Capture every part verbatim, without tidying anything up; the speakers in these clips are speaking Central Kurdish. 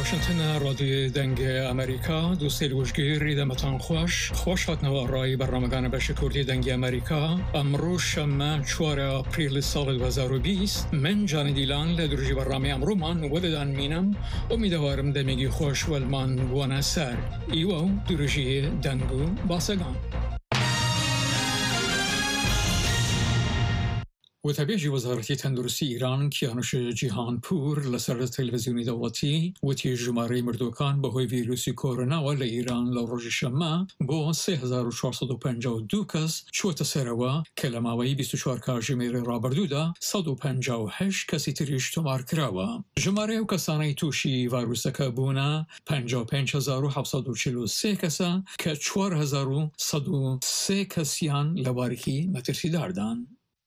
واشنطن رادیو دنگ امریکا دوستی لوشگیری دمتان خوش خوش هاتنوا رای برنامه‌گان بخش کردی دنگ امریکا امروز شنبه چهارم آپریل سال دو هزار و بیست من جان دیلان لدرجی برنامه امرو من ولدان مینم امیدوارم دمیگی خوش ولمان وانا سر ایو درجی دنگو باسگان و تبیجی وزارتی تندرستی ایران کیانوش جیهان پور لسر تلویزیونی دولتی و تی جماره مردوکان به هوی ویروسی کرونا و ایران لروج شما با سه هزار و چهارصد و پنجاه و دو کس چوت سروا کلماوی بیست و چهار کا جمیر رابردودا صد و پنجاه و هشت کسی تریش تمار کراوا جماره و کسانی توشی ویروسک بونا پنجاه و پنج هزار و هفتصد و چهل و سه کسا که چهار هزار و صد و سه کسیان لواریکی مترسی داردن.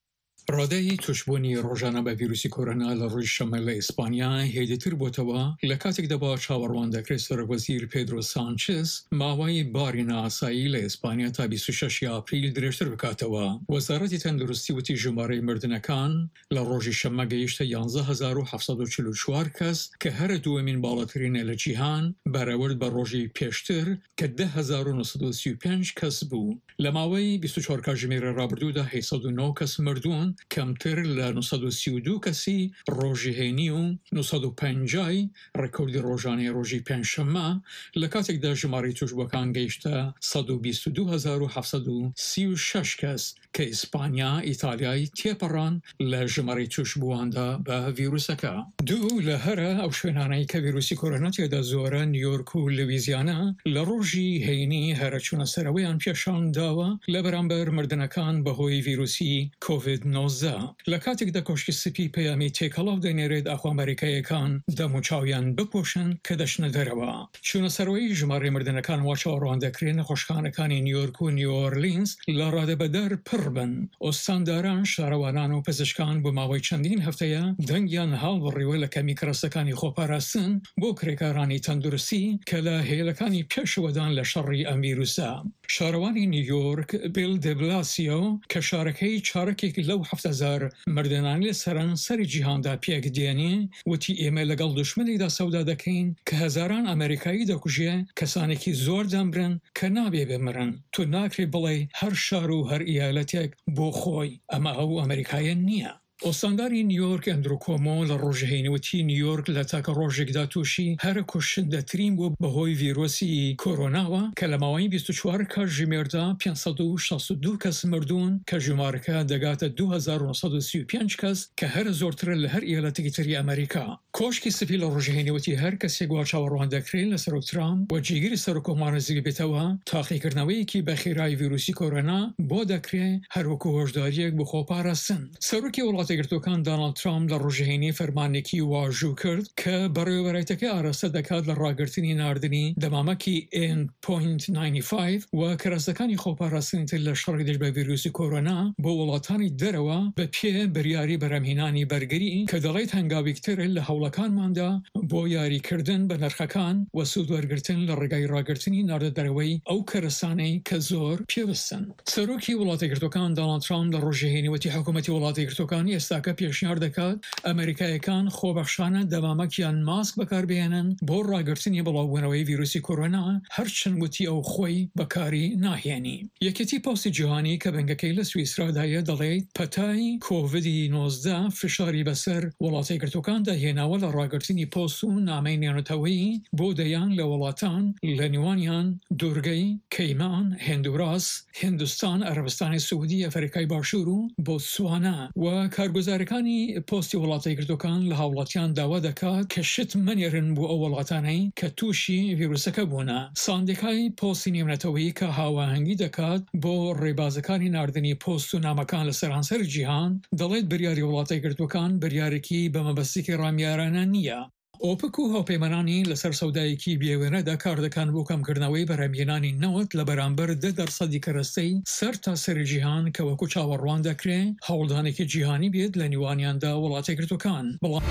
رادهی تشبونی روزانه به ویروسی کرونا لروج شمال اسپانیا هیدتر بوتوا لکاتک دبا چاوروان دکر سر وزیر پدرو سانچز ماوای بارین آسایی لاسپانیا تا بیست و شش آپریل درشتر بکاتوا وزارت تندرستی و تی جماره مردنکان لروج شما گیشت یازده هزار و هفتصد و چهل و چهار کس که هر دومین بالاترین لجیهان برآورد بر روزی پیشتر که ده هزار و نهصد و سی و پنج کس بو لماوی بیست و چهار کا جمیر رابردودا هشتصد و نه کس مردون کمتر ل نهصد و سی و دو کسی روزی هینیو نهصد و پنجاه رکورد روزانه روزی پنجشنبه لکاتک در جماره توشبکان گیشته صد و بیست و دو هزار و هفتصد و سی و شش کس که اسپانیا ایتالیای تیپران لجماره توشبوانده به ویروسکا دو لهره او شوینانه که ویروسی کرونا تیدا زوره نیویورک و لویزیانا لروزی هینی هرچون سرویان پیشان داوا لبرانبر مردنکان به هوی ویروسی کووید نوزده لکاتک دا کشکی سپی پیامی تیکالاو دینیرید اخو امریکای کان دا مچاویان بپوشن که دشن دروا چون سروی جماره مردنکان واچا روانده کرین خوشخانکانی نیویورک و نیوورلینز لراده بدر پربن استانداران شهروانان و پزشکان با ماوی چندین هفته دنگیان حال و ریوه لکمی کرستکانی خوپارستن بو کرکارانی تندرسی که لحیلکانی پیش ودان لشری ام ویروسا شهروانی نیویورک بیل دبلاسیو که شارکی چارکی لو هفت هزار مردنانی سران سر جهان دا پیگ دینی و تی ایمیل لگل دشمنی دا سودا دکین که هزاران امریکایی دا کجیه کسانی که زور دنبرن که نابی بمرن تو ناکری بلی هر شارو هر ایالتیک بو خوی اما او امریکایی نیا استانداری نیویورک اندرو کومو لروج هینی و تی نیویورک لتاک روژک دا توشی هر کشنده ترین بو بهوی ویروسی کرونا و کلماوی بیست و چهار کا جمیردا پانصد و شصت و دو کس مردون که جمارکا دگات دو هزار و نهصد و سی و پنج کس که هر زورتر لهر ایالتی تری امریکا کوشکی سپی لروج هینی و تی هر کسی گواچا وروان دکریل لسرو ترام و جیگیری سرکو مارزی بیتوا تاقی کرنوی کی بخیرای ویروسی کرونا بو دکری هر وکو هشداریک بخو پارستن سرکی ولات گرتوکان دونالد ترامپ در روزهینی فرمانکی واجو کرد که برای برایتک آراسته دکات لراگرتنی ناردنی دمامکی این پوینت نود و پنج و کرستکانی خوب آراستنی تل شرقیدش به ویروسی کرونا با ولاتانی دروا به پی بریاری برامهینانی برگری که دلیت هنگاویکتر لحولکان مانده با یاری کردن به نرخکان و سودورگرتن لرگای راگرتنی نارد دروی او کرستانی که زور پیوستن سروکی ولات گرتوکان دونالد ترامپ در روزهینی و تی حکومتی ولات گرتوکانی استاکا پیشنهاد دکات امریکایکان خوبخشانه دمامکیان ماسک بکار بیانن بو راگرتنی بلاوونوی ویروسی کرونا هرچند وتی او خوی بکاری ناهیانی یکیتی پست جهانی که بنگکیل سوئیسرا دایه دلیت پتای کووید نوزده فشاری بسر ولات گرتوکان ده هیناول راگرتنی پستو نامه نیانتوی بو دیان لولاتان لنیوانیان دورگی کیمان هندوراس هندوستان عربستان سعودی افریقای باشورو بوتسوانا و کارگزارکانی پستی ولاتی گرتوکان لحولاتیان داوا دکات که شت منیرن بو اولاتانی که توشی ویروسک بونا ساندیکای پستی نیمنتوی که هاوهنگی دکات بو ریبازکانی ناردنی پستو نامکان لسرانسر جیهان دلیت بریاری ولاتی گرتوکان بریارکی بمبستی که رامیارانه نیا اوپک و هاوپەیمانانی لەسەر سەودایەکی بێوێنەدا کار دەکەن بۆ کەمکردنەوەی بەرهەمهێنانی نەوت لە بەرامبەر دە دەرسەدی کەرەستەی سەر تا سەری جیهان کە وەکو چاوەڕوان دەکرێت هەوڵدانێکی جیهانی بێت لە نیوانیاندا وڵاتە گرتوەکان. بەڵام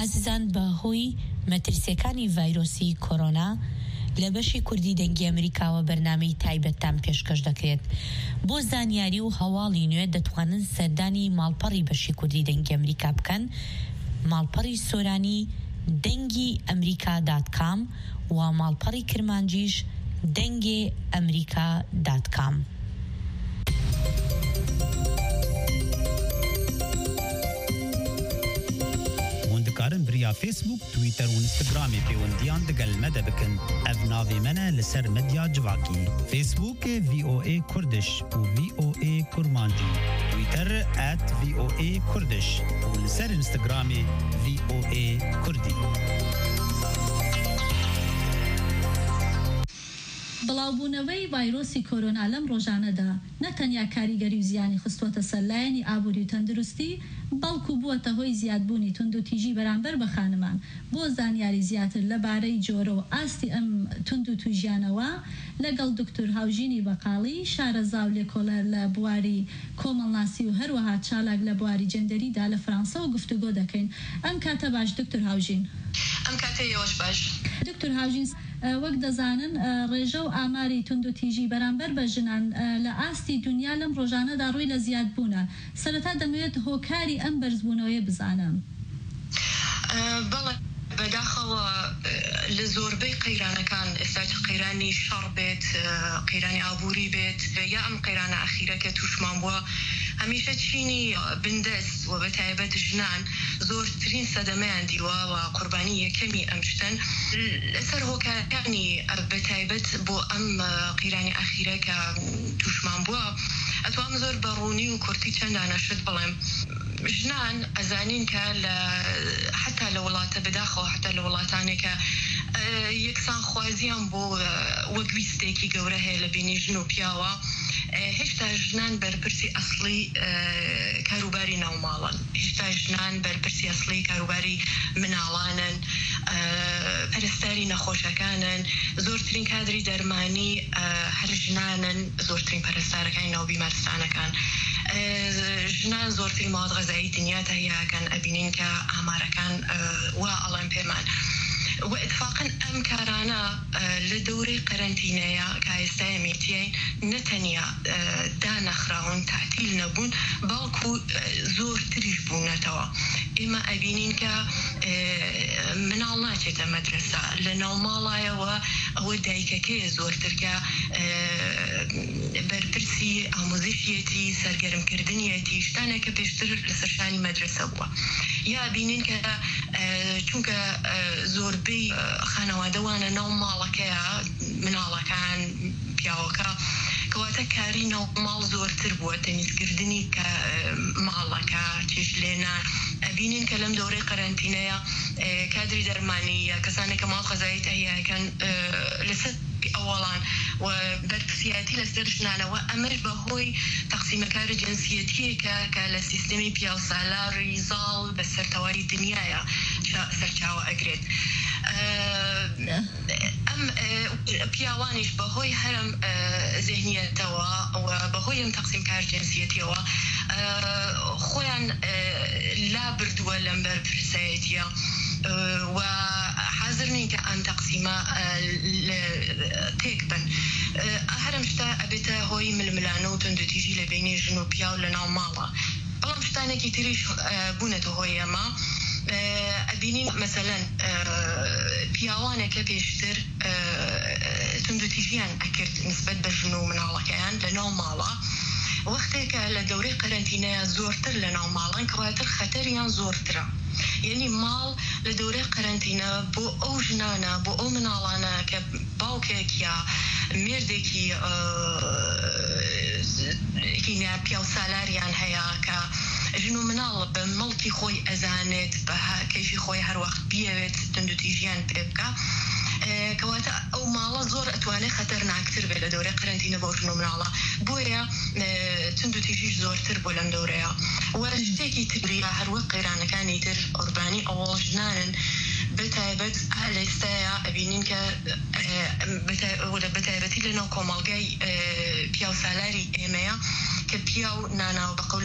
ئازیزان بەهۆی مەترسیەکانی ڤایرۆسی کۆرۆنا لە بەشی کوردی دەنگی ئەمریکاوە بەرنامەی تایبەتتان پێشکەش دەکرێت. بۆ زانیاری و هەواڵی نوێ دەتوانن سەردانی ماڵپەڕی بەشی کوردی دەنگی ئەمریکا بکەن، ماڵپەڕی سۆرانی دەنگی ئەمریکا دات کام و ماڵپەڕی کرمانجیش دەنگێ ئەمریکا دات کام. کارن بریا فیسبوک، تویتر و اینستاگرامی پیوندیان دگل مده بکن. اف ناوی منه لسر مدیا جواکی. فیسبوک وی او ای کردش و وی او ای کرمانجی. تویتر ات وی او ای کردش و لسر اینستاگرامی وی او ای کردی. بڵاوبوونەوەی ڤایرۆسی کۆرۆنا لەم ڕۆژانەدا نەتەنیا کاریگەری و زیانی خستووەتە سەر لایەنی ئابووری و تەندروستی، بەڵکو بووەتە هۆی زیادبوونی توندوتیژی بەرامبەر بە خانمان. بۆ زانیاری زیاتر لەبارەی جۆرە و ئاستی ئەم توندوتیژیانەوە لەگەڵ دکتۆر هاوژینی بەقاڵی، شارەزا و لێکۆڵەر لە بواری کۆمەڵناسی و هەروەها چالاک لە بواری جەندەریدا لە فەرەنسا و گفتوگۆ دەکەین. ئەم کاتە باش دکتۆر هاوژین. ئەم کاتە ئێوەش باش. دکتۆر هاوژین، وەک دەزانن ڕێژە و ئاماری توندوتیژی بەرامبەر بە ژنان لە ئاستی دنیا لەم ڕۆژانەدا ڕووی لە زیادبوونە. سەرەتا دەمەوێت هۆکاری ئەم بەرزبوونەوەی بزانم. بەڵێ بەداخەوە لە زۆربەی قەیرانەکان، ئێستا قەیرانی شەڕ بێت، قەیرانی ئابووری بێت، یا ئەم قەیرانە ئەخیرە کە تووشمان بووە، هەمیشە چینی بندەست و بە تایبەت ژنان زۆرترین سەدەمەیان دیوە و قوربانی یەکەمی ئەم شتن. لەسەر هۆکارەکانی بە تایبەت بۆ ئەم قەیرانی ئەخیرە کە تووشمان بووە، ئەتوانم زۆر بەڕوونی و کورتی چەندانە شت بڵێم. ژنان ئەزانین کە حتا لە وڵاتە بەداخەوە حتا لە وڵاتانێکە یەکسان خوازیان بۆ وەک ویستێکی گەورە هەیە لە بینی ژن و پیاوە، هێشتا ژنان بەرپرسی ئەسڵی کاروباری ناوماڵن، هێشتا ژنان بەرپرسی ئەسڵی کاروباری مناڵانن، پەرستاری نەخۆشەکانن، زۆرترین کادری دەرمانی هەر ژنانن، زۆرترین پەرستارەکانی ناو بیمارستانەکان. ژنان زۆرترین ماوەت غەزایی دنیا تەهیاکەن، ئەبینین کە ئامارەکان وا ئەڵێن پێمان. و اتفاقا ئەم کارانە لە دەورەی قەرەنتینەیە کە ئێستا میتیین نەتەنیا دانەخراون، تعتیل نەبوون، بەڵکو زۆرتریش بوونەتەوە. ئێمە ئەبینین کە مناڵ ناچێتە مەدرسە، لە ناوماڵایەوە ئەوە دایکەکەیە زۆرتر کە بەرپرسی ئامۆزشیەتی، سەرگەرمکردنیەتی، شتانێکە پێشتر لە سەرشانی مەدرسە بووە. یا بینین کە چونکە زۆربەی خانەوادەوانە ناو ماڵەکەیە، مناڵەکان، پیاوەکە، کەواتە کاری ناو ماڵ زۆرتر بووە، تەمیزکردنی کە ماڵەکە، چێژلێنان. ئەبینین کە لەم دەورەی قەرەنتینەیە کادری دەرمانی یا کەسانێک کە ماڵ غەزایی تەهیاکەن لەسەر ئەوەڵان و بەرپرسیەتی لەسەر ژنانەوە، ئەمەش بەهۆی تەقسیمەکاری جنسیەتیەکە کە لە سیستەمی پیاوسالاڕی زاڵ بە سەرتەواری دنیاە سەرچاوە ئەگرێت. ئەم پیاوانیش بەهۆی هەرم ذهنیەتەوە و بەهۆی ئەم تەقسیمکار جنسیەتیەوە خۆیان لا بردووە لەم بەرپرسایەتیە و حاضر نین کە ئەم تەقسیمە تێک بن. هەرم شتە ئەبێتە هۆی ململانە و توندوتیژی لە بینی ژن و پیاو لە ناو ماڵە. بەڵام شتانێکی تریش بوونەتە هۆی ئەمە. ئەبینین مەسەلەن پیاوانێکە پێشتر توندوتیژیان ئەکرد نسبەت بە ژن و مناڵەکەیان لە ناو ماڵە، وەختێکە لە دەورەی قەرەنتینەیە زۆرتر لە ناو ماڵان، کەواتر خەتەریان زۆرترە. یعنی ماڵ لە دەورەی قەرەنتینە بۆ ئەو ژنانە، بۆ ئەو مناڵانە کە باوکێک یا مێردێکی پیاوسالاریان هەیە کە ژن و مناڵ بە مەڵکی خۆی ئەزانێت، بە کەیفی خۆی هەروەخت بیەوێت توندوتیژیان پێ بکە، کەواتە ئەو ماڵە زۆر ئەتوانێت خەتەرناکتر بێت لە دەورەی قەرەنتینە بۆ ژن و مناڵە. بۆیە توندوتیژیش زۆرتر بۆ لەم دەورەیە. و شتێکی تریە هەروەک قەیرانەکانی تر قوربانی ئەوڵ ژنانن، بەتایبەت لەستایە ئەبینین کە بەتایبەتی لەناو کۆمەڵگای پیاوسالاری ئێمەیە کە پیاو ناناو بەقەول